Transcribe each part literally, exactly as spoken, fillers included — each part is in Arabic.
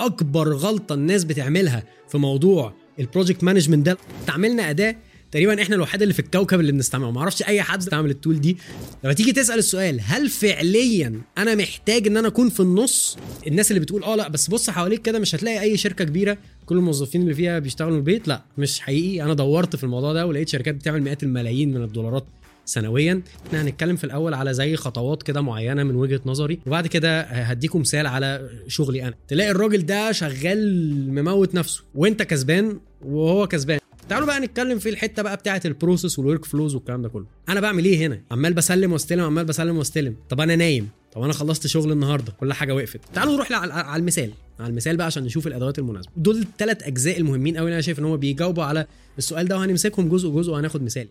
اكبر غلطه الناس بتعملها في موضوع البروجكت مانجمنت ده. تعملنا اداه تقريبا احنا الوحيد اللي في الكوكب اللي بنستعملها، ما اعرفش اي حد بيستعمل التول دي. لما تيجي تسال السؤال هل فعليا انا محتاج ان انا اكون في النص، الناس اللي بتقول اه لا بس بص حواليك كده مش هتلاقي اي شركه كبيره كل الموظفين اللي فيها بيشتغلوا من البيت، لا مش حقيقي. انا دورت في الموضوع ده ولقيت شركات بتعمل مئات الملايين من الدولارات سنويا. احنا هنتكلم في الاول على زي خطوات كده معينه من وجهه نظري، وبعد كده هديكم مثال على شغلي انا. تلاقي الراجل ده شغال مموت نفسه وانت كسبان وهو كسبان. تعالوا بقى نتكلم في الحته بقى بتاعه البروسيس والورك فلوز والكلام ده كله. انا بعمل ايه هنا؟ عمال بسلم واستلم عمال بسلم واستلم. طب انا نايم، طب انا خلصت شغل النهارده كل حاجه وقفت. تعالوا نروح على المثال على المثال بقى عشان نشوف الادوات المناسبه. دول الثلاث اجزاء المهمين قوي انا شايف ان هم بيجاوبوا على السؤال ده، وهنمسكهم جزء جزء وهناخد مثال.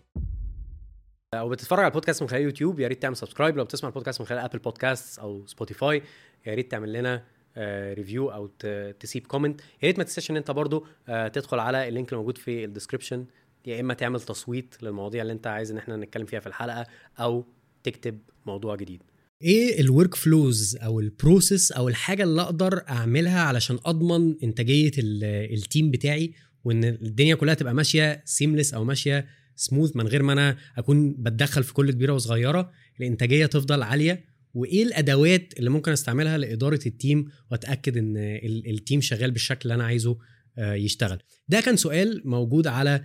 او بتتفرج على البودكاست من خلال يوتيوب يا ريت تعمل سبسكرايب، لو بتسمع البودكاست من خلال ابل بودكاست او سبوتيفاي يا ريت تعمل لنا ريفيو او تسيب كومنت. يا ريت ما تنساش ان انت برضو تدخل على اللينك اللي موجود في الديسكريبشن، يا اما تعمل تصويت للمواضيع اللي انت عايز ان احنا نتكلم فيها في الحلقه او تكتب موضوع جديد. ايه الورك فلوز او البروسيس او الحاجه اللي اقدر اعملها علشان اضمن انتاجيه التيم بتاعي وان الدنيا كلها تبقى ماشيه سيملس او ماشيه سموث من غير ما انا اكون بتدخل في كل كبيره وصغيره، الانتاجيه تفضل عاليه؟ وايه الادوات اللي ممكن استعملها لاداره التيم واتاكد ان التيم شغال بالشكل اللي انا عايزه يشتغل؟ ده كان سؤال موجود على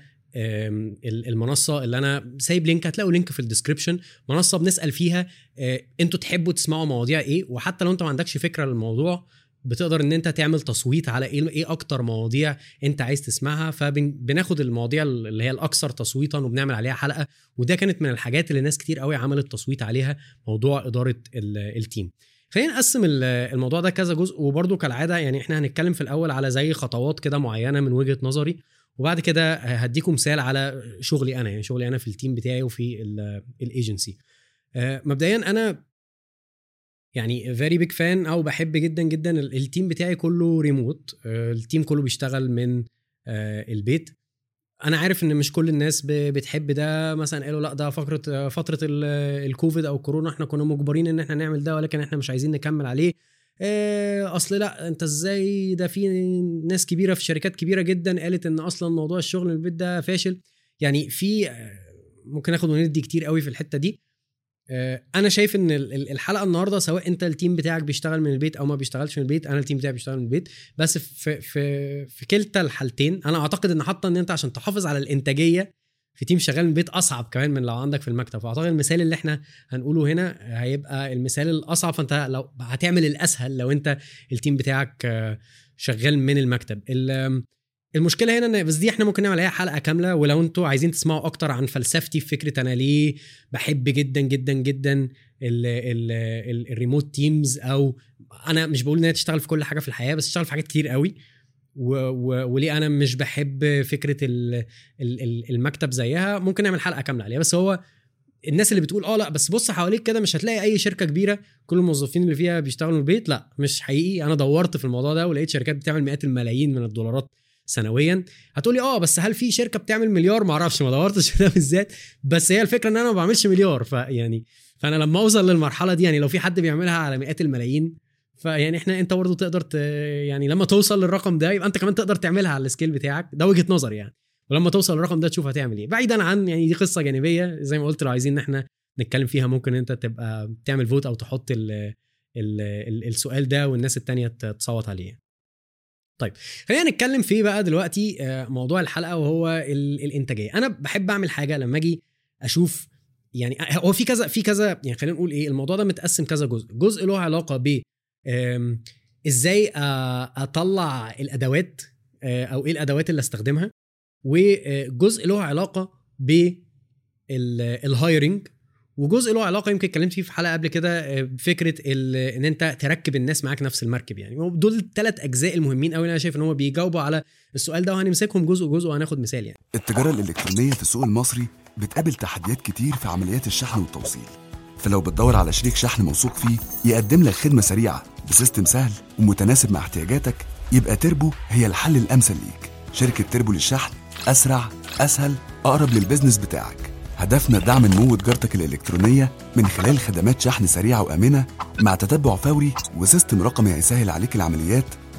المنصه اللي انا سايب لينك، هتلاقوا لينك في الديسكريبشن. منصه بنسال فيها انتوا تحبوا تسمعوا مواضيع ايه، وحتى لو انت ما عندكش فكره للموضوع بتقدر ان انت تعمل تصويت على ايه ايه اكتر مواضيع انت عايز تسمعها، فبناخد المواضيع اللي هي الاكثر تصويتا وبنعمل عليها حلقه. وده كانت من الحاجات اللي ناس كتير قوي عملت تصويت عليها، موضوع اداره التيم. خلينا نقسم الموضوع ده كذا جزء، وبرده كالعاده يعني احنا هنتكلم في الاول على زي خطوات كده معينه من وجهه نظري، وبعد كده هديكم مثال على شغلي انا، يعني شغلي انا في التيم بتاعي وفي الايجنسي. مبدئيا انا يعني very big fan او بحب جدا جدا التيم بتاعي كله ريموت، التيم كله بيشتغل من البيت. انا عارف ان مش كل الناس بتحب ده، مثلا قالوا لا ده فقره فتره الكوفيد او كورونا احنا كنا مجبرين ان احنا نعمل ده ولكن احنا مش عايزين نكمل عليه. اصل لا انت ازاي، ده في ناس كبيره في شركات كبيره جدا قالت ان اصلا موضوع الشغل من البيت ده فاشل. يعني في ممكن اخد وندي كتير قوي في الحته دي. انا شايف ان الحلقه النهارده سواء انت التيم بتاعك بيشتغل من البيت او ما بيشتغلش من البيت، انا التيم بتاعي بيشتغل من البيت، بس في في في كلتا الحالتين انا اعتقد ان حتى ان انت عشان تحافظ على الانتاجيه في تيم شغال من البيت اصعب كمان من لو عندك في المكتب. فاعتقد المثال اللي احنا هنقوله هنا هيبقى المثال الاصعب، فانت لو هتعمل الاسهل لو انت التيم بتاعك شغال من المكتب. المشكله هنا ان بس دي احنا ممكن نعمل عليها حلقه كامله، ولو انتوا عايزين تسمعوا اكتر عن فلسفتي في فكره انا ليه بحب جدا جدا جدا الريموت تيمز، او انا مش بقول ان هي تشتغل في كل حاجه في الحياه بس تشتغل في حاجات كتير قوي، وليه انا مش بحب فكره المكتب زيها، ممكن نعمل حلقه كامله عليها. بس هو الناس اللي بتقول اه لا بس بص حواليك كده مش هتلاقي اي شركه كبيره كل الموظفين اللي فيها بيشتغلوا من البيت، لا مش حقيقي. انا دورت في الموضوع ده ولقيت شركات بتعمل مئات الملايين من الدولارات سنويا. هتقولي اه بس هل في شركه بتعمل مليار؟ ما اعرفش، ما دورتش في ده بالذات، بس هي الفكره ان انا ما بعملش مليار. فيعني فانا لما اوصل للمرحله دي، يعني لو في حد بيعملها على مئات الملايين، فيعني احنا انت برضو تقدر ت... يعني لما توصل للرقم ده يبقى انت كمان تقدر تعملها على السكيل بتاعك. ده وجهه نظري يعني. ولما توصل للرقم ده تشوف هتعمل ايه. بعيدا عن يعني دي قصه جانبيه زي ما قلت، لو عايزين ان احنا نتكلم فيها ممكن انت تبقى تعمل فوت او تحط ال... ال... ال... السؤال ده والناس التانية تصوت عليه. طيب خلينا نتكلم فيه بقى دلوقتي موضوع الحلقه وهو الانتاجيه. انا بحب اعمل حاجه لما اجي اشوف، يعني هو في كذا في كذا يعني خلينا نقول ايه، الموضوع ده متقسم كذا جزء. جزء له علاقه ب ازاي اطلع الادوات او ايه الادوات اللي استخدمها، وجزء له علاقه بالهايرنج، وجزء له علاقه يمكن اتكلمت فيه في حلقه قبل كده بفكره ان انت تركب الناس معاك نفس المركب. يعني دول الثلاث اجزاء المهمين قوي انا شايف ان هم بيجاوبوا على السؤال ده، وهنمسكهم جزء جزء وهناخد مثال. يعني التجاره الالكترونيه في السوق المصري بتقابل تحديات كتير في عمليات الشحن والتوصيل، فلو بتدور على شريك شحن موثوق فيه يقدم لك خدمه سريعه بسيستم سهل ومتناسب مع احتياجاتك، يبقى تربو هي الحل الامثل ليك. شركه تربو للشحن اسرع، اسهل، اقرب للبزنس بتاعك. هدفنا دعم نمو تجارتك الإلكترونية من خلال خدمات شحن سريعة وآمنة مع تتبع فوري وسيستم رقمي هيسهل عليك العمليات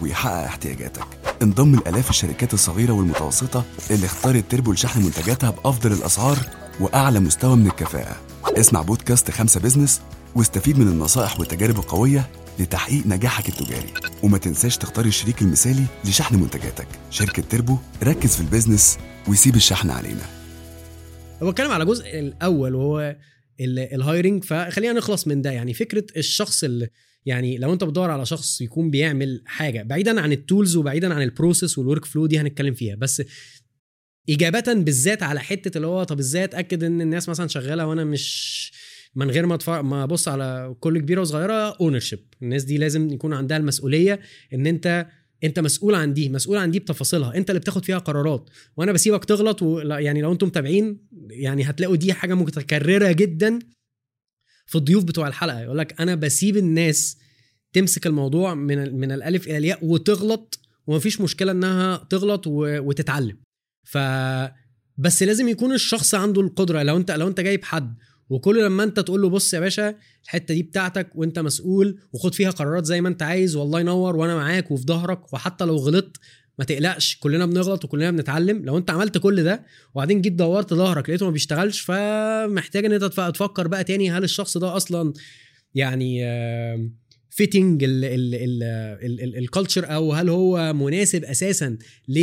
ويحقق احتياجاتك. انضم لآلاف الشركات الصغيرة والمتوسطة اللي اختارت تربو لشحن منتجاتها بأفضل الأسعار وأعلى مستوى من الكفاءة. اسمع بودكاست خمسة بيزنس واستفيد من النصائح والتجارب القوية لتحقيق نجاحك التجاري. وما تنساش تختار الشريك المثالي لشحن منتجاتك. شركة تربو، ركز في البيزنس ويسيب الشحن علينا. بتكلم على الجزء الأول وهو الهايرنج، فخلينا نخلص من ده. يعني فكرة الشخص اللي يعني لو انت بتدور على شخص يكون بيعمل حاجة بعيدا عن التولز وبعيدا عن البروسيس والورك فلو، دي هنتكلم فيها. بس إجابة بالذات على حتة اللي هو طب ازاي اتأكد ان الناس مثلا شغالة وانا مش من غير ما اتفرق ما ابص على كل كبيرة وصغيرة. اونرشيب، الناس دي لازم يكون عندها المسؤولية ان انت انت مسؤول عن دي، مسؤول عن دي بتفاصيلها، انت اللي بتاخد فيها قرارات. وانا بسيبك تغلط و... يعني لو انتم متابعين يعني هتلاقوا دي حاجة متكررة جدا في الضيوف بتوع الحلقة. يقول لك انا بسيب الناس تمسك الموضوع من من الالف الى الياء وتغلط، ومفيش مشكلة انها تغلط و... وتتعلم. ف بس لازم يكون الشخص عنده القدرة. لو انت لو انت جايب حد وكل لما انت تقول له بص يا باشا الحته دي بتاعتك وانت مسؤول وخد فيها قرارات زي ما انت عايز والله ينور وانا معاك وفي ظهرك، وحتى لو غلطت ما تقلقش كلنا بنغلط وكلنا بنتعلم. لو انت عملت كل ده وبعدين جيت دورت ظهرك لقيته ما بيشتغلش، فمحتاج ان انت تفكر بقى تاني هل الشخص ده اصلا يعني فيتنج الكالتشر، او هل هو مناسب اساسا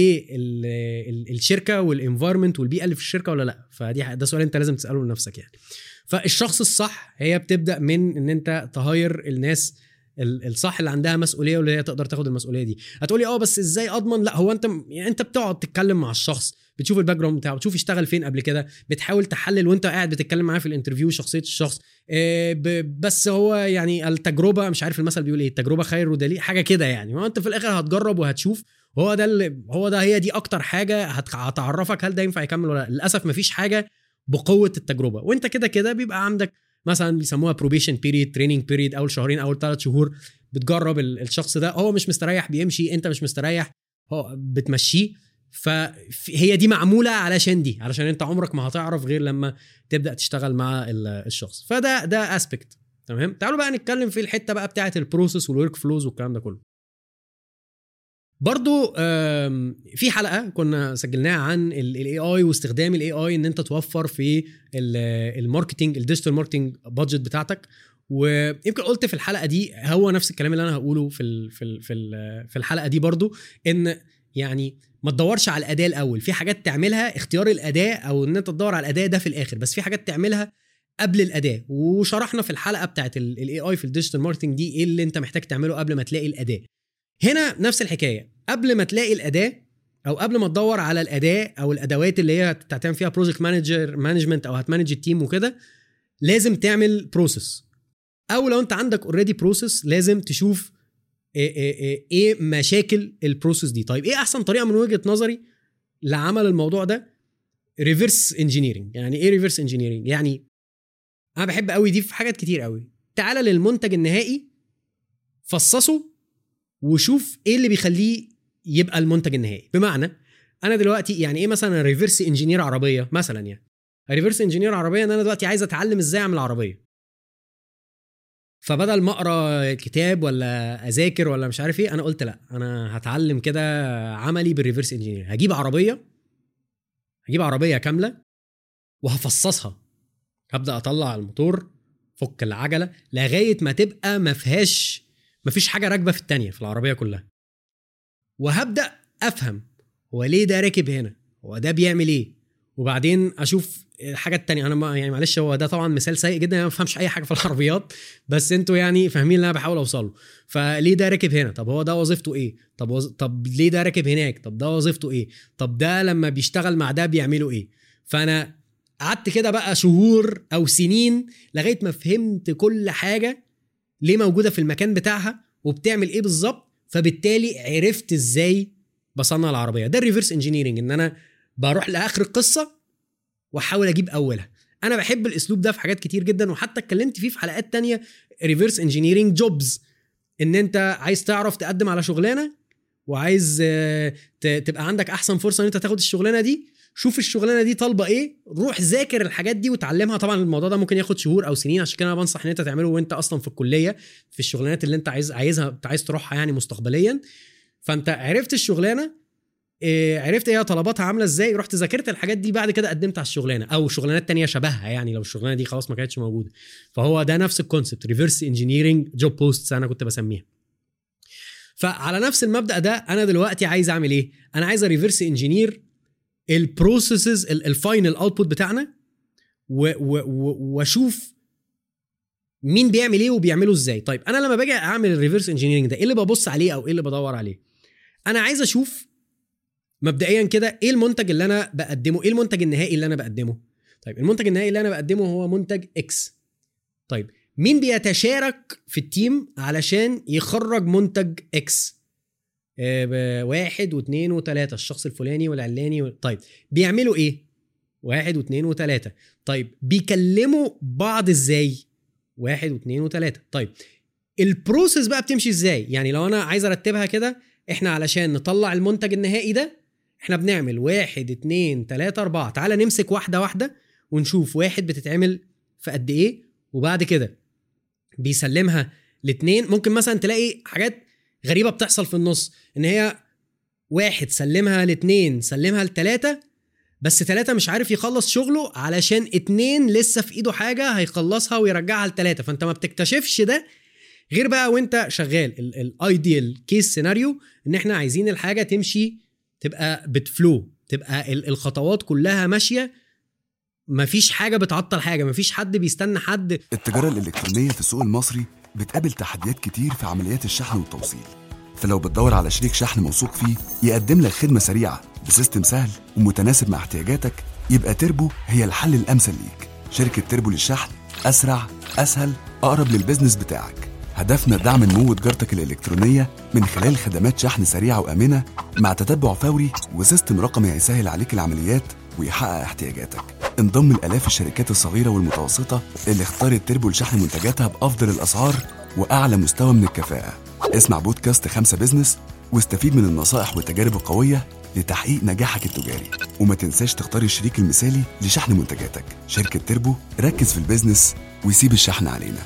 للشركه والانفايرمنت والبيئه اللي في الشركه ولا لا. فدي ده سؤال انت لازم تساله لنفسك يعني. فالشخص الصح هي بتبدا من ان انت تهاير الناس الصح اللي عندها مسؤوليه واللي هي تقدر تاخد المسؤوليه دي. هتقولي اه بس ازاي اضمن؟ لا هو انت يعني انت بتقعد تتكلم مع الشخص، بتشوف الباك جراوند بتاعه، بتشوف اشتغل فين قبل كده، بتحاول تحلل وانت قاعد بتتكلم معاه في الانترفيو شخصيه الشخص. بس هو يعني التجربه، مش عارف المثل بيقول ايه، التجربه خير ودليل حاجه كده يعني. ما انت في الاخر هتجرب وهتشوف، هو ده اللي هو ده هي دي اكتر حاجه هتعرفك هل ده ينفع يكمل ولا لا. للاسف مفيش حاجه بقوه التجربه، وانت كده كده بيبقى عندك مثلا بيسموها بروبيشن بيريد، تريننج بيريد، اول شهرين اول ثلاث شهور بتجرب الشخص ده. هو مش مستريح بيمشي، انت مش مستريح هو بتمشيه. فهي دي معموله علشان دي علشان انت عمرك ما هتعرف غير لما تبدا تشتغل مع الشخص. فده ده اسبكت. تمام، تعالوا بقى نتكلم في الحته بقى بتاعه البروسيس والورك فلوز والكلام ده كله. برضو في حلقه كنا سجلناها عن الاي اي واستخدام الاي اي ان انت توفر في الماركتنج الديجيتال ماركتنج بادجت بتاعتك. ويمكن قلت في الحلقه دي هو نفس الكلام اللي انا هقوله في ال في ال في ال في الحلقه دي برضو، ان يعني ما تدورش على الاداه الاول. في حاجات تعملها اختيار الاداه او ان انت تدور على الاداه ده في الاخر، بس في حاجات تعملها قبل الاداه. وشرحنا في الحلقه بتاعه الاي اي في الديجيتال ماركتنج دي ايه اللي انت محتاج تعمله قبل ما تلاقي الاداه. هنا نفس الحكايه، قبل ما تلاقي الاداه او قبل ما تدور على الاداه او الادوات اللي هي هتعمل فيها بروجكت مانجر مانجمنت او هتمانج التيم وكده، لازم تعمل بروسيس. او لو انت عندك اوريدي بروسيس لازم تشوف ايه, إيه, إيه مشاكل البروسيس دي. طيب ايه احسن طريقه من وجهه نظري لعمل الموضوع ده؟ ريفرس انجينيرنج. يعني ايه ريفرس انجينيرنج؟ يعني انا بحب قوي دي في حاجات كتير قوي. تعالى للمنتج النهائي، فصصه وشوف ايه اللي بيخليه يبقى المنتج النهائي. بمعنى انا دلوقتي يعني ايه مثلا ريفرس انجينير عربيه مثلا، يعني ريفرس انجينير عربيه ان انا دلوقتي عايز اتعلم ازاي اعمل عربيه، فبدل ما اقرا كتاب ولا اذاكر ولا مش عارف ايه، انا قلت لا انا هتعلم كده عملي بالريفرس انجينير. هجيب عربيه هجيب عربيه كامله وهفصصها، هبدا اطلع الموتور، فك العجله لغايه ما تبقى ما فيهاش ما فيش حاجه راكبه في التانية في العربيه كلها، وهبدا افهم هو ليه ده راكب هنا، هو ده بيعمل ايه، وبعدين اشوف الحاجه التانية. انا ما يعني معلش هو ده طبعا مثال سيء جدا، انا ما بفهمش اي حاجه في العربيات، بس انتوا يعني فاهمين اللي انا بحاول اوصله. فليه ده راكب هنا؟ طب هو ده وظيفته ايه؟ طب وز... طب ليه ده راكب هناك؟ طب ده وظيفته ايه؟ طب ده لما بيشتغل مع ده بيعملوا ايه؟ فانا قعدت كده بقى شهور او سنين لغايه ما فهمت كل حاجه ليه موجوده في المكان بتاعها وبتعمل ايه بالظبط، فبالتالي عرفت ازاي بصنع العربيه. ده الريفرس انجينيرنج، ان انا بروح لاخر القصه واحاول اجيب اولها. انا بحب الاسلوب ده في حاجات كتير جدا، وحتى اتكلمت فيه في حلقات تانية. ريفرس انجينيرنج جوبز، ان انت عايز تعرف تقدم على شغلانه وعايز تبقى عندك احسن فرصه ان انت تاخد الشغلانه دي، شوف الشغلانه دي طالبه ايه، روح ذاكر الحاجات دي وتعلمها. طبعا الموضوع ده ممكن ياخد شهور او سنين، عشان كده انا بنصح ان انت تعمله وانت اصلا في الكليه في الشغلانات اللي انت عايز عايزها عايز تروحها يعني مستقبليا. فانت عرفت الشغلانه، إيه عرفت ايه طلباتها عامله ازاي، رحت ذاكرت الحاجات دي، بعد كده قدمت على الشغلانه او شغلانات تانية شبهها، يعني لو الشغلانه دي خلاص ما كانتش موجوده. فهو ده نفس الكونسبت، ريفرس انجينيرنج جوب بوستس انا كنت بسميها. فعلى نفس المبدا ده انا دلوقتي عايز اعمل ايه؟ انا عايز ريفرس انجينير البروسيسز الفاينل اوتبوت بتاعنا واشوف مين بيعمل ايه وبيعمله ازاي. طيب انا لما باجي اعمل الريفرس انجينيرنج ده ايه اللي ببص عليه او ايه اللي بدور عليه؟ انا عايز اشوف مبدئيا كده ايه المنتج اللي انا بقدمه، ايه المنتج النهائي اللي انا بقدمه. طيب المنتج النهائي اللي انا بقدمه هو منتج اكس. طيب مين بيتشارك في التيم علشان يخرج منتج اكس؟ اه واحد واثنين وثلاثة، الشخص الفلاني والعلاني و... طيب بيعملوا ايه؟ واحد واثنين وثلاثة. طيب بيكلموا بعض ازاي؟ واحد واثنين وثلاثة. طيب البروسيس بقى بتمشي ازاي؟ يعني لو انا عايز ارتبها كده، احنا علشان نطلع المنتج النهائي ده احنا بنعمل واحد اتنين تلاتة اربعة. تعالى نمسك واحدة واحدة ونشوف واحد بتتعمل في قد ايه، وبعد كده بيسلمها لاتنين. ممكن مثلا تلاقي حاجات غريبة بتحصل في النص، ان هي واحد سلمها لاتنين سلمها لتلاتة، بس تلاتة مش عارف يخلص شغله علشان اتنين لسه في ايده حاجة هيخلصها ويرجعها لتلاتة. فانت ما بتكتشفش ده غير بقى وانت شغال. الايديال كيس سيناريو ان احنا عايزين الحاجة تمشي، تبقى بتفلو، تبقى الخطوات كلها ماشية، مفيش حاجة بتعطل حاجة، مفيش حد بيستنى حد. التجارة الإلكترونية في السوق المصري بتقابل تحديات كتير في عمليات الشحن والتوصيل. فلو بتدور على شريك شحن موثوق فيه يقدم لك خدمة سريعة بسيستم سهل ومتناسب مع احتياجاتك، يبقى تربو هي الحل الأمثل ليك. شركة تربو للشحن أسرع، أسهل، أقرب للبزنس بتاعك. هدفنا دعم نمو تجارتك الإلكترونية من خلال خدمات شحن سريعة وآمنة مع تتبع فوري وسيستم رقمي هيسهل عليك العمليات ويحقق احتياجاتك. انضم لآلاف الشركات الصغيرة والمتوسطة اللي اختارت تربو لشحن منتجاتها بأفضل الأسعار وأعلى مستوى من الكفاءة. اسمع بودكاست خمسة بيزنس واستفيد من النصائح والتجارب القوية لتحقيق نجاحك التجاري. وما تنساش تختار الشريك المثالي لشحن منتجاتك. شركة تربو، ركز في البيزنس ويسيب الشحن علينا.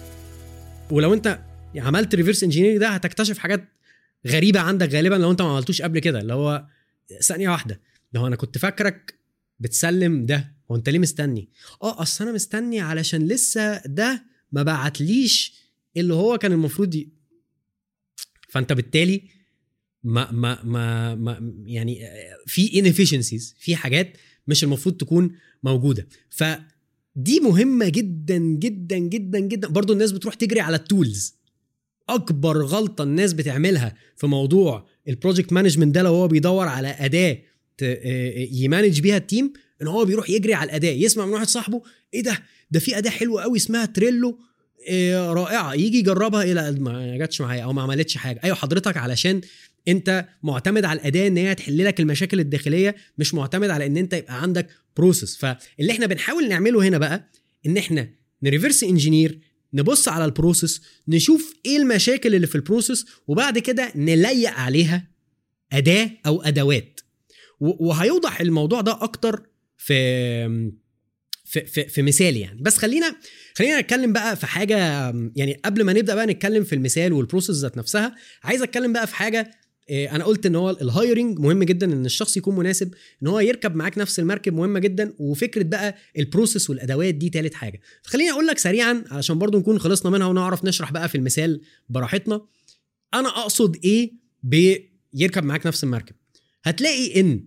ولو انت عملت ريفيرس انجينيرنج ده هتكتشف حاجات غريبة عندك غالبا لو انت ما عملتوش قبل كده، اللي هو ثانية واحدة، لو انا كنت فاكرك بتسلم ده، هو انت ليه مستني؟ اه اصل انا مستني علشان لسه ده ما بعتليش اللي هو كان المفروض ي... فانت بالتالي ما ما ما, ما يعني في inefficiencies، في حاجات مش المفروض تكون موجودة. فدي مهمة جدا جدا جدا جدا. برضو الناس بتروح تجري على التولز. اكبر غلطة الناس بتعملها في موضوع البروجكت مانجمنت ده، لو هو بيدور على أداة يمانج بيها التيم، ان هو بيروح يجري على الأداة، يسمع من واحد صاحبه ايه ده ده في أداة حلوة قوي اسمها تريلو إيه رائعة، يجي يجربها، ايه لا ما جاتش معايا او ما عملتش حاجة. ايوه حضرتك، علشان انت معتمد على الأداة ان هي تحل لك المشاكل الداخلية، مش معتمد على ان انت يبقى عندك بروسيس. فاللي احنا بنحاول نعمله هنا بقى ان احنا نريفرس انجينير، نبص على البروسيس، نشوف ايه المشاكل اللي في البروسيس، وبعد كده نليق عليها أداة او أدوات. وهيوضح الموضوع ده اكتر في في في, في مثال يعني. بس خلينا خلينا نتكلم بقى في حاجه يعني قبل ما نبدا بقى نتكلم في المثال والبروسيس ذات نفسها. عايز اتكلم بقى في حاجه، انا قلت ان هو الهايرنج مهم جدا، ان الشخص يكون مناسب، ان هو يركب معاك نفس المركب مهمه جدا، وفكره بقى البروسيس والادوات دي ثالث حاجه. خليني اقول لك سريعا علشان برضو نكون خلصنا منها ونعرف نشرح بقى في المثال براحتنا انا اقصد ايه بيركب معاك نفس المركب. هتلاقي ان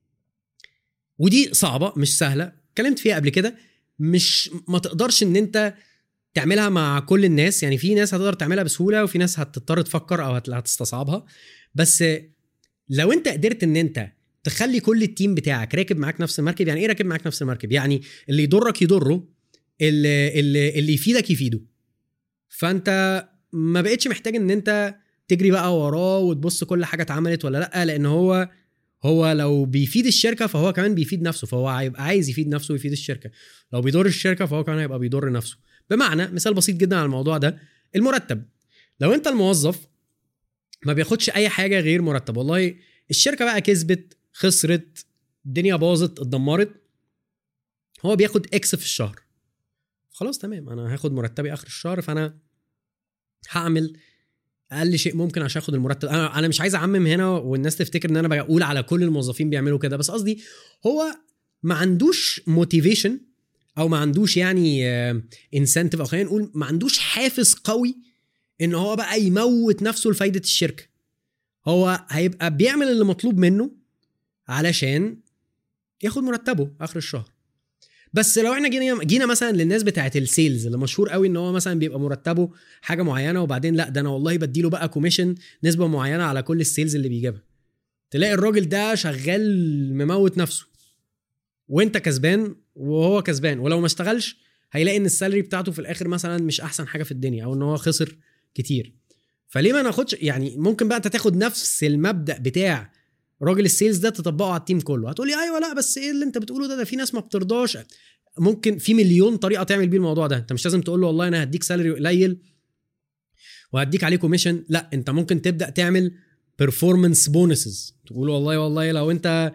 ودي صعبه مش سهله، اتكلمت فيها قبل كده، مش ما تقدرش ان انت تعملها مع كل الناس. يعني في ناس هتقدر تعملها بسهوله وفي ناس هتضطر تفكر او هتستصعبها. بس لو انت قدرت ان انت تخلي كل التيم بتاعك راكب معاك نفس المركب، يعني ايه راكب معاك نفس المركب؟ يعني اللي يضرك يضره، اللي, اللي, اللي يفيدك يفيده. فانت ما بقتش محتاج ان انت تجري بقى وراه وتبص كل حاجه اتعملت ولا لا، لان هو هو لو بيفيد الشركه فهو كمان بيفيد نفسه، فهو هيبقى عايز يفيد نفسه ويفيد الشركه. لو بيضر الشركه فهو كمان هيبقى بيضر نفسه. بمعنى مثال بسيط جدا على الموضوع ده، المرتب. لو انت الموظف ما بياخدش اي حاجه غير مرتب، والله الشركه بقى كسبت خسرت الدنيا باظت اتدمرت، هو بياخد اكس في الشهر، خلاص تمام انا هاخد مرتبي اخر الشهر، فانا هعمل اقل شيء ممكن عشان اخد المرتب. انا انا مش عايز اعمم هنا والناس تفتكر ان انا بقول على كل الموظفين بيعملوا كده، بس قصدي هو ما عندوش موتيفيشن او ما عندوش يعني انسنتيف، او خلينا نقول ما عندوش حافز قوي ان هو بقى يموت نفسه لفايده الشركه. هو هيبقى بيعمل اللي مطلوب منه علشان ياخد مرتبه اخر الشهر. بس لو احنا جينا جينا مثلا للناس بتاعه السيلز اللي مشهور قوي ان هو مثلا بيبقى مرتبه حاجه معينه وبعدين لا ده انا والله بديله بقى كوميشن نسبه معينه على كل السيلز اللي بيجيبها، تلاقي الراجل ده شغال مموت نفسه وانت كسبان وهو كسبان، ولو ما اشتغلش هيلاقي ان السالري بتاعته في الاخر مثلا مش احسن حاجه في الدنيا او ان هو خسر كتير. فليه ما ناخدش يعني ممكن بقى انت تاخد نفس المبدأ بتاع راجل السيلز ده تطبقه على التيم كله. هتقولي ايوه لا بس ايه اللي انت بتقوله ده ده في ناس ما بترضاش. ممكن في مليون طريقه تعمل بيه الموضوع ده. انت مش لازم تقول له والله انا هديك سالري قليل وهديك عليه كوميشن، لا انت ممكن تبدا تعمل بيرفورمانس بونسز، تقول والله والله لو انت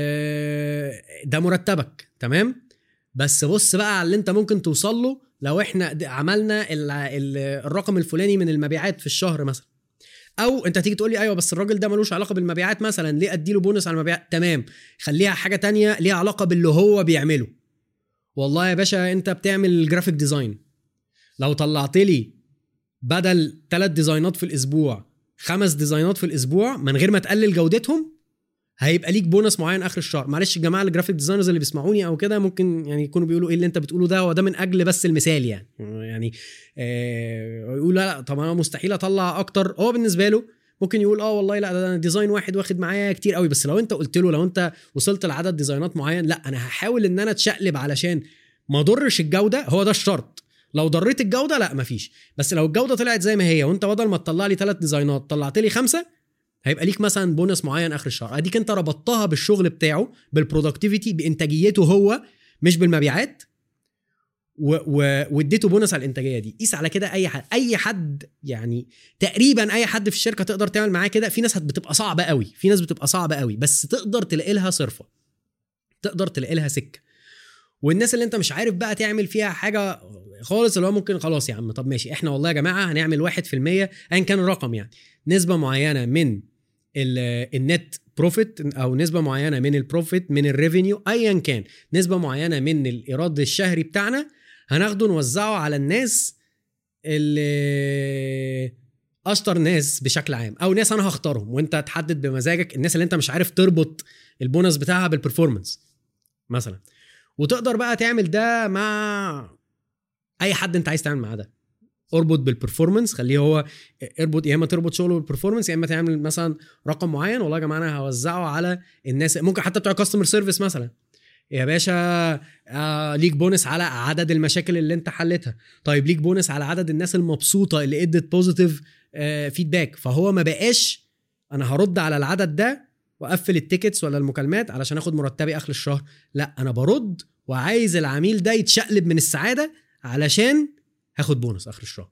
ده مرتبك تمام بس بص بقى على اللي انت ممكن توصل له لو احنا عملنا الرقم الفلاني من المبيعات في الشهر مثلا. او انت تيجي تقول لي ايوه بس الراجل ده ملوش علاقه بالمبيعات مثلا، ليه اديله بونس على المبيعات؟ تمام خليها حاجه تانية ليها علاقه باللي هو بيعمله. والله يا باشا انت بتعمل جرافيك ديزاين، لو طلعت لي بدل ثلاث ديزاينات في الاسبوع خمس ديزاينات في الاسبوع من غير ما تقلل جودتهم هيبقى ليك بونس معين اخر الشهر. معلش يا جماعه الجرافيك ديزاينرز اللي بيسمعوني او كده ممكن يعني يكونوا بيقولوا ايه اللي انت بتقوله ده، وده من اجل بس المثال يعني يعني آه يقول لا طب انا مستحيل اطلع اكتر. هو بالنسبه له ممكن يقول اه والله لا ده انا ديزاين واحد واخد معايا كتير قوي، بس لو انت قلت له لو انت وصلت لعدد ديزاينات معين لا انا هحاول ان انا اتشقلب علشان ما اضرش الجوده، هو ده الشرط. لو ضريت الجوده لا مفيش، بس لو الجوده طلعت زي ما هي وانت بدل ما تطلع لي ثلاث ديزاينات طلعت لي خمسه هيبقى ليك مثلا بونس معين اخر الشهر. اديك انت ربطتها بالشغل بتاعه بالبرودكتيفيتي بانتاجيته هو مش بالمبيعات واديته بونس على الانتاجيه دي. قيس على كده اي حد اي حد يعني تقريبا اي حد في الشركه تقدر تعمل معاه كده. في ناس بتبقى صعبه قوي في ناس بتبقى صعبه قوي بس تقدر تلاقي لها صرفه، تقدر تلاقي لها سكه. والناس اللي انت مش عارف بقى تعمل فيها حاجه خالص اللي هو ممكن خلاص يا عم طب ماشي احنا والله يا جماعه هنعمل واحد في المية ايا كان الرقم يعني نسبه معينه من النت بروفيت او نسبه معينه من البروفيت من الريفينيو ايا كان نسبه معينه من الايراد الشهري بتاعنا هناخده نوزعه على الناس اللي اشطر ناس بشكل عام او ناس انا هختارهم وانت تحدد بمزاجك الناس اللي انت مش عارف تربط البونص بتاعها بالبرفورمانس مثلا. وتقدر بقى تعمل ده مع اي حد انت عايز تعمل معاه ده. اربط بالبرفورمانس، خليه هو اربط يا اما تربط شغله بالبرفورمانس يا اما تعمل مثلا رقم معين والله يا جماعه انا هوزعه على الناس. ممكن حتى بتوع كاستمر سيرفيس مثلا يا باشا آه ليك بونس على عدد المشاكل اللي انت حلتها، طيب ليك بونس على عدد الناس المبسوطه اللي ادت بوزيتيف آه فيدباك. فهو ما بقاش انا هرد على العدد ده واقفل التيكتس ولا المكالمات علشان اخد مرتبي اخر الشهر، لا انا برد وعايز العميل ده يتشقلب من السعاده علشان هاخد بونص اخر الشهر.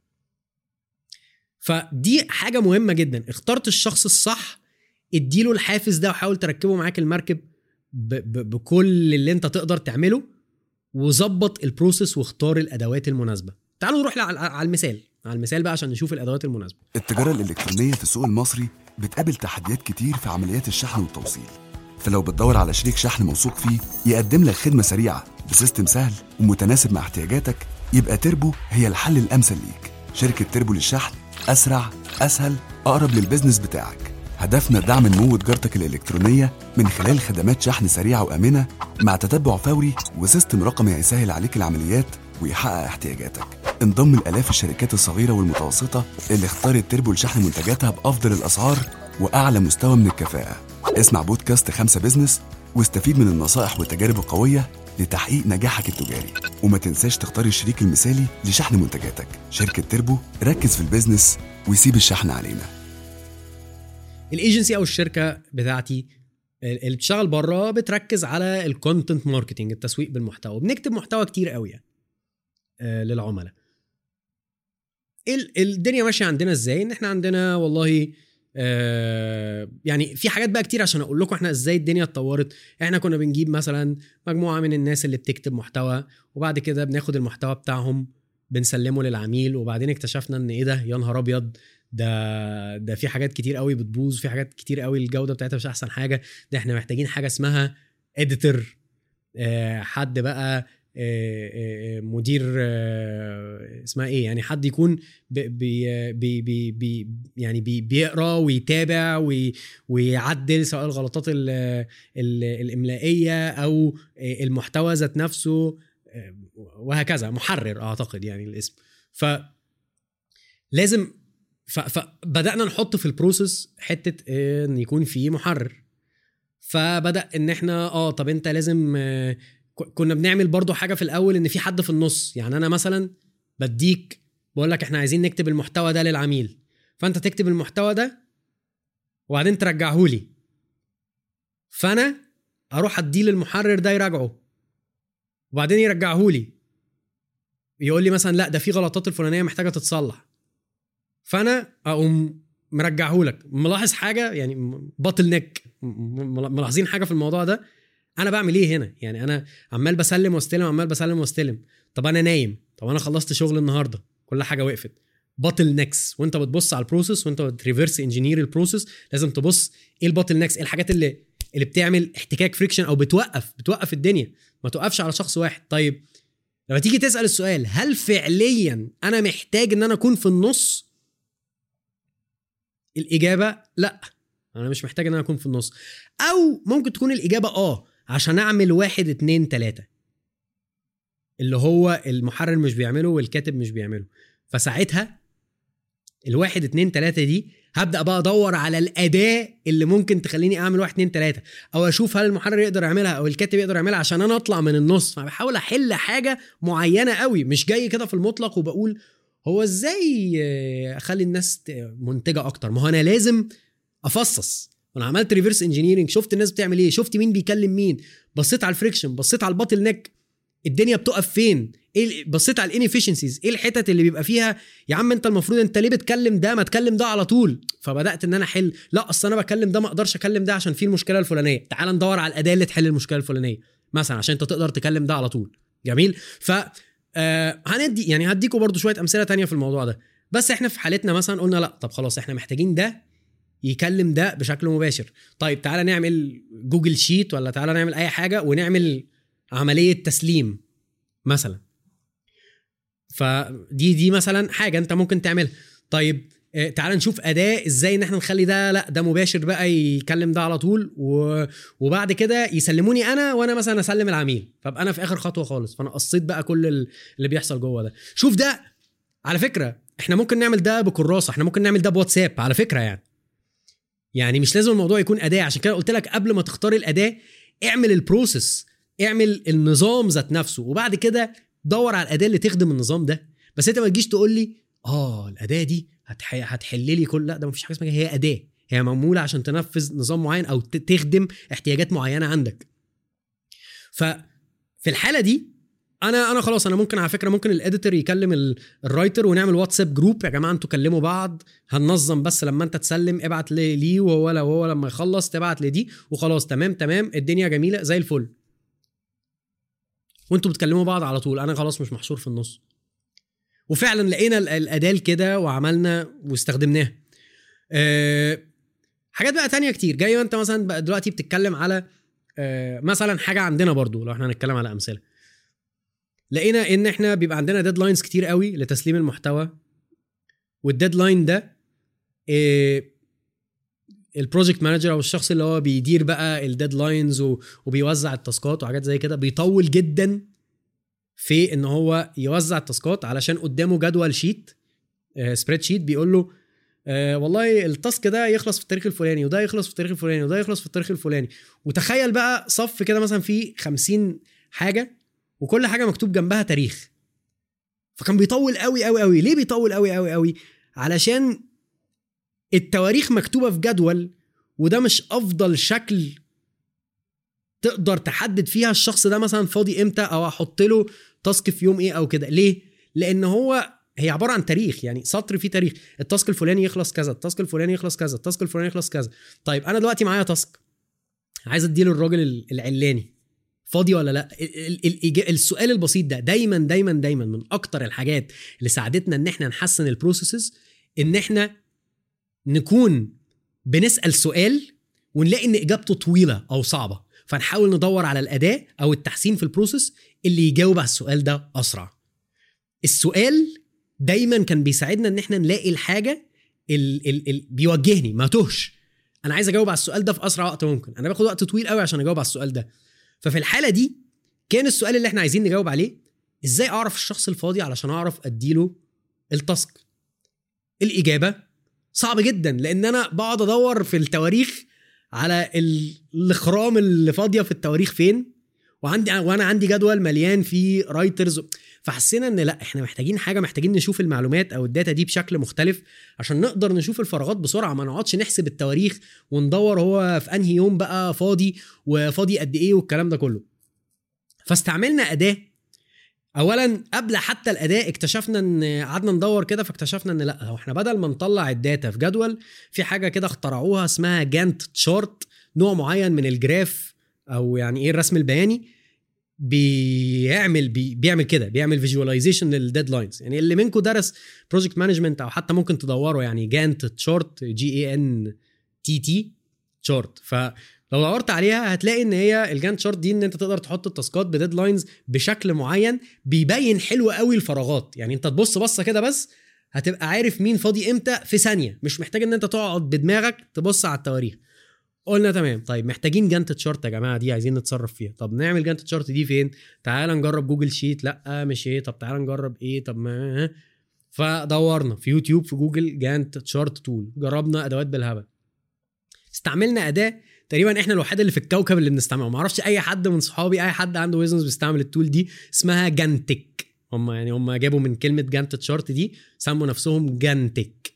فدي حاجه مهمه جدا. اخترت الشخص الصح اديله الحافز ده وحاول تركبه معاك المركب ب- ب- بكل اللي انت تقدر تعمله وظبط البروسيس واختار الادوات المناسبه. تعالوا نروح على المثال على المثال بقى عشان نشوف الادوات المناسبه. التجاره الالكترونيه في السوق المصري بتقابل تحديات كتير في عمليات الشحن والتوصيل، فلو بتدور على شريك شحن موثوق فيه يقدم لك خدمه سريعه بسيستم سهل ومتناسب مع احتياجاتك يبقى تربو هي الحل الامثل ليك. شركه تربو للشحن اسرع اسهل اقرب للبزنس بتاعك. هدفنا دعم نمو تجارتك الالكترونيه من خلال خدمات شحن سريعه وامنه مع تتبع فوري وسيستم رقمي هيسهل عليك العمليات ويحقق احتياجاتك. انضم الالاف الشركات الصغيره والمتوسطه اللي اختارت تربو لشحن منتجاتها بافضل الاسعار واعلى مستوى من الكفاءه. اسمع بودكاست خمسة بزنس واستفيد من النصائح والتجارب القويه لتحقيق نجاحك التجاري. وما تنساش تختار الشريك المثالي لشحن منتجاتك. شركه تربو، ركز في البيزنس ويسيب الشحن علينا. الايجنسي او الشركه بتاعتي اللي بتشتغل بره بتركز على الكونتنت ماركتنج، التسويق بالمحتوى. بنكتب محتوى كتير قوي يعني آه للعملاء. الدنيا ماشيه عندنا ازاي؟ ان احنا عندنا والله آه يعني في حاجات بقى كتير عشان اقول لكم احنا ازاي الدنيا اتطورت. احنا كنا بنجيب مثلا مجموعه من الناس اللي بتكتب محتوى وبعد كده بناخد المحتوى بتاعهم بنسلمه للعميل، وبعدين اكتشفنا ان ايه ده يا نهار ابيض ده ده في حاجات كتير قوي بتبوظ، في حاجات كتير قوي الجوده بتاعتها مش احسن حاجه، ده احنا محتاجين حاجه اسمها اديتور، حد بقى مدير اسمها ايه يعني، حد يكون بي بي بي بي يعني بي بيقرا ويتابع ويعدل سواء الغلطات ال ال الاملائيه او المحتوى ذات نفسه وهكذا، محرر اعتقد يعني الاسم. ف لازم فبدانا نحط في البروسيس حته ان يكون في محرر. فبدا ان احنا اه طب انت لازم، كنا بنعمل برضو حاجه في الاول ان في حد في النص. يعني انا مثلا بديك بقول لك احنا عايزين نكتب المحتوى ده للعميل، فانت تكتب المحتوى ده وبعدين ترجعه لي، فانا اروح اديه للمحرر ده يراجعه وبعدين يرجعه لي، يقول لي مثلا لا ده في غلطات الفلانيه محتاجه تتصلح، فانا اقوم مرجعه لك. ملاحظ حاجه يعني باتل نيك، ملاحظين حاجه في الموضوع ده؟ انا بعمل ايه هنا؟ يعني انا عمال بسلم واستلم، عمال بسلم واستلم، طب انا نايم، طب انا خلصت شغل النهارده، كل حاجه وقفت. باتل نيكس. وانت بتبص على البروسيس وانت بتريفرس انجينير البروسيس لازم تبص ايه الباتل نيكس، ايه الحاجات اللي اللي بتعمل احتكاك فريكشن او بتوقف بتوقف الدنيا، ما توقفش على شخص واحد. طيب لما تيجي تسال السؤال هل فعليا انا محتاج ان انا اكون في النص، الاجابه لا، انا مش محتاج ان انا اكون في النص. او ممكن تكون الاجابه اه عشان اعمل واحد اتنين تلاتة اللي هو المحرر مش بيعمله والكاتب مش بيعمله، فساعتها الواحد اتنين تلاتة دي هبدأ بقى ادور على الاداة اللي ممكن تخليني اعمل واحد اتنين تلاتة، او اشوف هل المحرر يقدر يعملها او الكاتب يقدر يعملها عشان انا اطلع من النص. فبحاول احل حاجة معينة قوي، مش جاي كده في المطلق وبقول هو ازاي اخلي الناس منتجة اكتر. ما هو انا لازم افصص. انا عملت ريفرس انجينيرنج، شفت الناس بتعمل ايه، شفت مين بيكلم مين، بصيت على الفريكشن، بصيت على الباتل نيك، الدنيا بتقف فين، ايه، بصيت على الانيفيشنسيز، ايه الحتت اللي بيبقى فيها يا عم انت المفروض انت ليه بتكلم ده، ما تكلم ده على طول. فبدات ان انا احل، لا اصل انا بكلم ده ما اقدرش اكلم ده عشان في المشكله الفلانيه، تعال ندور على الاداه اللي تحل المشكله الفلانيه مثلا عشان انت تقدر تكلم ده على طول. جميل. ف آه هندي يعني هديكوا برضو شويه امثله تانية في الموضوع ده، بس احنا في حالتنا مثلا قلنا لا طب خلاص احنا محتاجين ده يكلم ده بشكل مباشر. طيب تعالى نعمل جوجل شيت ولا تعالى نعمل اي حاجه ونعمل عمليه تسليم مثلا. فدي دي مثلا حاجه انت ممكن تعملها. طيب تعالى نشوف اداه ازاي ان احنا نخلي ده لا ده مباشر بقى يكلم ده على طول، وبعد كده يسلموني انا وانا مثلا اسلم العميل، فابقى انا في اخر خطوه خالص، فانا قصيت بقى كل اللي بيحصل جوه ده. شوف ده على فكره احنا ممكن نعمل ده بكراسه، احنا ممكن نعمل ده بواتساب على فكره. يعني يعني مش لازم الموضوع يكون اداه. عشان كده قلت لك قبل ما تختار الاداه اعمل البروسيس، اعمل النظام ذات نفسه، وبعد كده دور على الاداه اللي تخدم النظام ده. بس انت ما تجيش تقول لي اه الاداه دي هتح... هتحل لي كل، لا ده مفيش حاجه اسمها، هي اداه، هي معموله عشان تنفذ نظام معين او تخدم احتياجات معينه عندك. ففي الحاله دي انا انا خلاص انا ممكن على فكره ممكن الاديتور يكلم الرايتر ونعمل واتساب جروب، يا جماعه انتوا كلموا بعض، هننظم بس لما انت تسلم ابعت لي وهو لو هو لما يخلص تبعت لدي وخلاص تمام تمام الدنيا جميله زي الفل، وانتوا بتكلموا بعض على طول، انا خلاص مش محشور في النص. وفعلا لقينا الاداه كده وعملنا واستخدمناها. أه حاجات بقى تانية كتير جايه. انت مثلا بقى دلوقتي بتتكلم على أه مثلا حاجه عندنا برضو، لو احنا هنتكلم على امثله، لقينا ان احنا بيبقى عندنا ديدلاينز كتير قوي لتسليم المحتوى، والديدلاين ده إيه البروجكت مانجر او الشخص اللي هو بيدير بقى الديدلاينز وبيوزع التاسكات وحاجات زي كده بيطول جدا في ان هو يوزع التاسكات، علشان قدامه جدول شيت آه سبريد شيت بيقول له آه والله التاسك ده يخلص في التاريخ الفلاني وده يخلص في التاريخ الفلاني وده يخلص في التاريخ الفلاني. وتخيل بقى صف كده مثلا فيه خمسين حاجه وكل حاجه مكتوب جنبها تاريخ. فكان بيطول قوي قوي قوي. ليه بيطول قوي قوي قوي؟ علشان التواريخ مكتوبه في جدول، وده مش افضل شكل تقدر تحدد فيها الشخص ده مثلا فاضي امتى او احط له تاسك في يوم ايه او كده. ليه؟ لان هو هي عباره عن تاريخ، يعني سطر فيه تاريخ، التاسك الفلاني يخلص كذا، التاسك الفلاني يخلص كذا، التاسك الفلاني يخلص كذا. طيب انا دلوقتي معايا تاسك عايز اديله الراجل العلاني، فاضي ولا لا؟ السؤال البسيط ده دايما دايما دايما من اكتر الحاجات اللي ساعدتنا ان احنا نحسن البروسيسز، ان احنا نكون بنسأل سؤال ونلاقي ان اجابته طويلة او صعبة، فنحاول ندور على الاداة او التحسين في البروسيس اللي يجاوب على السؤال ده اسرع. السؤال دايما كان بيساعدنا ان احنا نلاقي الحاجة اللي بيوجهني ما توهش. انا عايز اجاوب على السؤال ده في اسرع وقت ممكن، انا باخد وقت طويل قوي عشان اجاوب على السؤال ده. ففي الحالة دي كان السؤال اللي احنا عايزين نجاوب عليه ازاي اعرف الشخص الفاضي علشان اعرف اديله التاسك. الإجابة صعب جدا، لأن أنا بقعد أدور في التواريخ على الخرام اللي فاضية في التواريخ فين، وعندي وأنا عندي جدول مليان فيه رايترز. فحسينا إن لأ، إحنا محتاجين حاجة، محتاجين نشوف المعلومات أو الداتا دي بشكل مختلف عشان نقدر نشوف الفراغات بسرعة، ما نقعدش نحسب التواريخ وندور هو في أنهي يوم بقى فاضي وفاضي قد إيه والكلام ده كله. فاستعملنا أداة. اولا قبل حتى الاداء اكتشفنا ان قعدنا ندور كده، فاكتشفنا ان لا، هو احنا بدل ما نطلع الداتا في جدول، في حاجه كده اخترعوها اسمها جانت تشارت، نوع معين من الجراف او يعني ايه الرسم البياني، بيعمل بي بيعمل كده، بيعمل فيجواليزيشن للديدلاينز. يعني اللي منكم درس بروجكت مانجمنت او حتى ممكن تدوروا يعني جانت تشارت، جي اي ان تي تي تشارت، ف لو دورت عليها هتلاقي ان هي الجانت شارت دي ان انت تقدر تحط التاسكات بديدلاينز بشكل معين، بيبين حلو قوي الفراغات. يعني انت تبص بصه كده بس هتبقى عارف مين فاضي امتى في ثانيه، مش محتاج ان انت تقعد بدماغك تبص على التواريخ. قلنا تمام، طيب محتاجين جانت شارت يا جماعه، دي عايزين نتصرف فيها. طب نعمل جانت شارت دي فين؟ تعال نجرب جوجل شيت. لا مش ايه. طب تعال نجرب ايه؟ طب ما فدورنا في يوتيوب في جوجل جانت شارت تول، جربنا ادوات بالهبل، استعملنا اداه تقريبا احنا الوحيد اللي في الكوكب اللي بنستعملها. ما اعرفش اي حد من صحابي، اي حد عنده بيزنس بيستعمل التول دي، اسمها جانتك. هم يعني هم جابوا من كلمه جانت تشارت دي سموا نفسهم جانتك.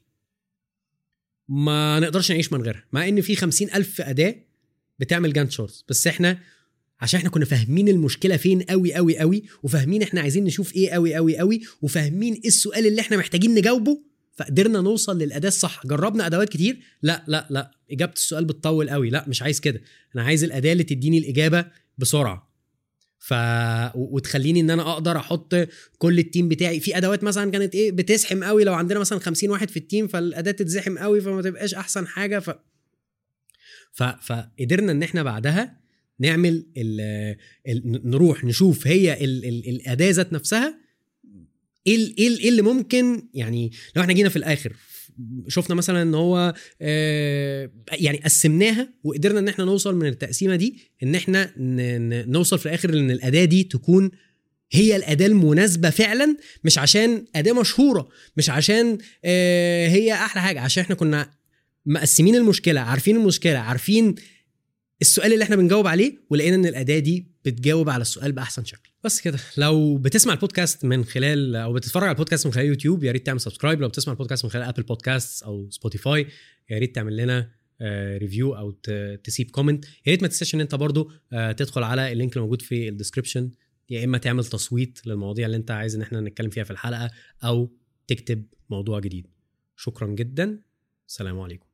ما نقدرش نعيش من غيرها، مع ان في خمسين ألف اداه بتعمل جانت شارت، بس احنا عشان احنا كنا فاهمين المشكله فين قوي قوي قوي، وفاهمين احنا عايزين نشوف ايه قوي قوي قوي، وفاهمين ايه السؤال اللي احنا محتاجين نجاوبه، فقدرنا نوصل للأداة الصح. جربنا أدوات كتير، لا لا لا إجابة السؤال بتطول قوي، لا مش عايز كده، أنا عايز الأداة اللي تديني الإجابة بسرعة ف... وتخليني إن أنا أقدر أحط كل التيم بتاعي في أدوات. مثلا كانت إيه بتزحم قوي، لو عندنا مثلا خمسين واحد في التيم فالأداة تتزحم قوي فما تبقاش أحسن حاجة. ف... ف... فقدرنا إن إحنا بعدها نعمل ال... ال... نروح نشوف هي ال... ال... الأداة ذات نفسها ايه ايه اللي ممكن. يعني لو احنا جينا في الاخر شفنا مثلا ان هو آه يعني قسمناها وقدرنا ان احنا نوصل من التقسيمه دي ان احنا نوصل في الاخر ان الاداه دي تكون هي الاداه المناسبه فعلا، مش عشان اداه مشهوره، مش عشان آه هي احلى حاجه، عشان احنا كنا مقسمين المشكله، عارفين المشكله، عارفين السؤال اللي احنا بنجاوب عليه، ولقينا ان الاداه دي بتجاوب على السؤال باحسن شكل. بس كده. لو بتسمع البودكاست من خلال او بتتفرج على البودكاست من خلال يوتيوب يا ريت تعمل سبسكرايب. لو بتسمع البودكاست من خلال ابل بودكاست او سبوتيفاي يا ريت تعمل لنا ريفيو او تسيب كومنت. يا ريت ما تنساش ان انت برضو تدخل على اللينك الموجود في الديسكريبشن، يا اما تعمل تصويت للمواضيع اللي انت عايز ان احنا نتكلم فيها في الحلقه، او تكتب موضوع جديد. شكرا جدا، السلام عليكم.